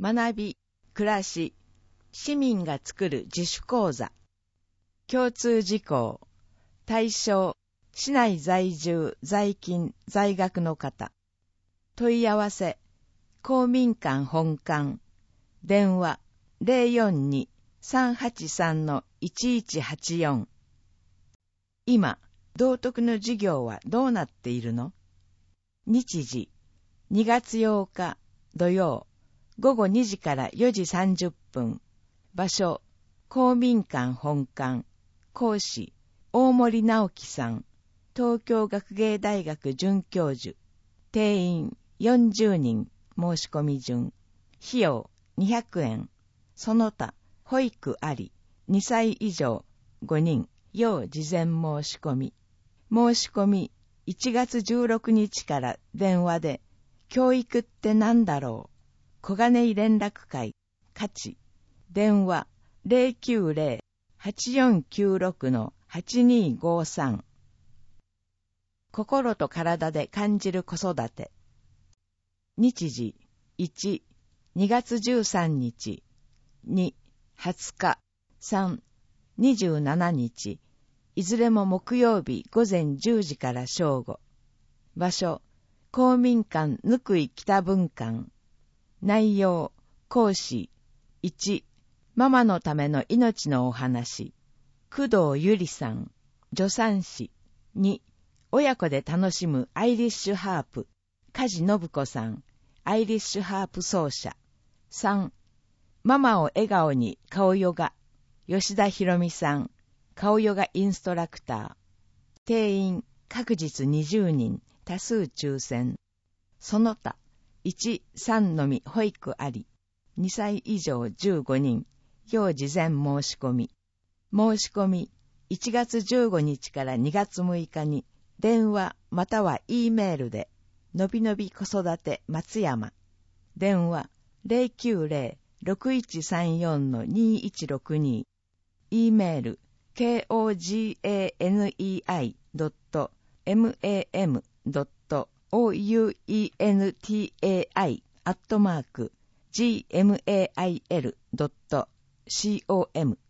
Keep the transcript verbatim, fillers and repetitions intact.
学び、暮らし、市民が作る自主講座。共通事項、対象、市内在住、在勤、在学の方。問い合わせ、公民館本館。電話、ゼロよんに さんはちさん いちいちはちよん。今、道徳の授業はどうなっているの？日時、にがつようか土曜、ごごにじからよじさんじゅっぷん。場所、公民館本館。講師、大森直樹さん。東京学芸大学准教授。定員よんじゅうにん。申し込み順。費用にひゃくえん。その他、保育あり。にさい以上ごにん。要事前申し込み。申し込みいちがつじゅうろくにちから電話で、教育って何だろう。小金井連絡会、価値。電話ゼロきゅうゼロ はちよんきゅうろく はちにごさん。心と体で感じる子育て。日時、いち、にがつじゅうさんにち、に、はつか、さん、にじゅうしちにち、いずれも木曜日午前じゅうじから正午。場所、公民館ぬくい北分館。内容、講師、いち、ママのための命のお話。工藤ゆりさん、助産師。に、親子で楽しむアイリッシュハープ。梶信子さん、アイリッシュハープ奏者。さん、ママを笑顔に顔ヨガ。吉田ひろみさん、顔ヨガインストラクター。定員、各日にじゅうにん、多数抽選。その他、いち、さんのみ保育あり。にさい以上じゅうごにん、要事前申し込み。申し込み、いちがつじゅうごにちからにがつむいかに、電話または E メールで、のびのび子育て松山。電話ゼロきゅうゼロ ろくいちさんよん にいちろくに。E メール ケーオージーエーエヌイーアイ ドット マム ドット オーユーイーエヌティーエーアイ アットマーク ジーエムエーアイエル ドット コム